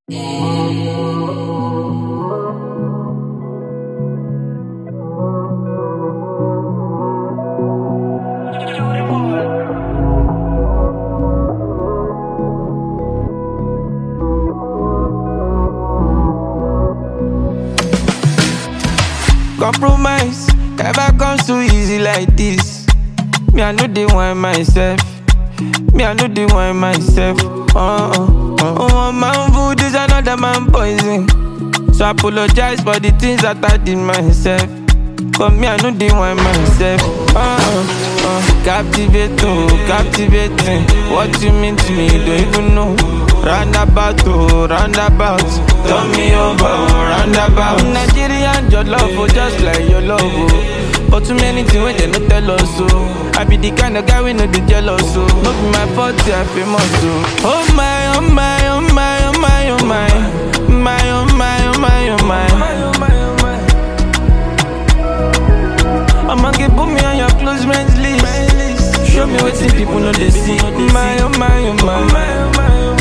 Compromise never comes too easy like this. Me, I know they want myself. Me, I know they want myself. One man food is another man poison. So I apologize for the things that I did myself. But me, I know they want myself. Captivating. What you mean to me, don't even know. Roundabout, roundabout. Turn me over, roundabout. Nigerian, your love, just like your love. But too many things when they no tell us so. I be the kind of guy we no be jealous so. No be my fault, I famous so. Oh my, oh my, oh my, oh my, oh my. My, oh my, oh my, oh my. I'ma get put me on your close friends list. Show me what some people know they see. My, oh my, oh my.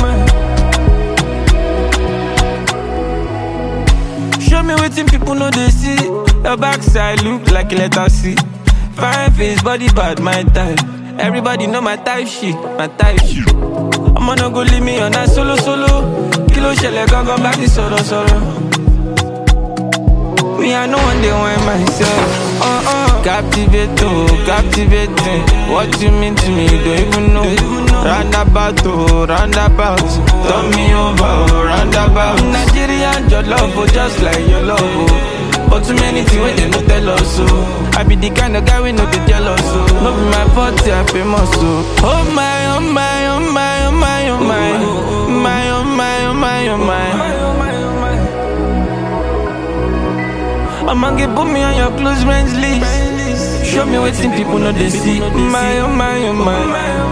Show me what people know they see. Your backside look like a letter C. Fine face, body bad, my type. Everybody know my type shit, my type shit. I'ma not go leave me on that solo. Kilo shele gon back the solo. Me, I know one day want myself. Captivating. What you mean to me, don't even know. Roundabout. Turn me over, roundabout. Nigerian, your love, just like your love. But too many things when they no tell us so. I be the kind of guy we no be jealous so. No be my fault, I famous so. Oh my, oh my, oh my, oh my, oh my. My, oh my, oh my, oh my. I'ma get put me on your close friends list. Show me what some people know they see. My, oh my, oh my.